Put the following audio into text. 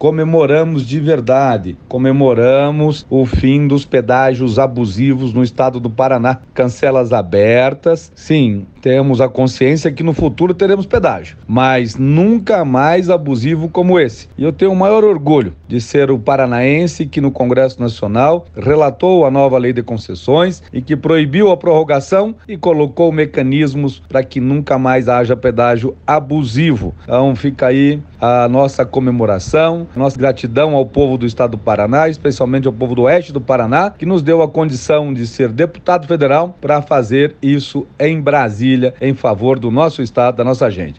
comemoramos de verdade, comemoramos o fim dos pedágios abusivos no estado do Paraná. Cancelas abertas, sim, temos a consciência que no futuro teremos pedágio, mas nunca mais abusivo como esse. E eu tenho o maior orgulho de ser o paranaense que no Congresso Nacional relatou a nova lei de concessões e que proibiu a prorrogação e colocou mecanismos para que nunca mais haja pedágio abusivo. Então fica aí a nossa comemoração, nossa gratidão ao povo do estado do Paraná, especialmente ao povo do oeste do Paraná, que nos deu a condição de ser deputado federal para fazer isso em Brasília, em favor do nosso estado, da nossa gente.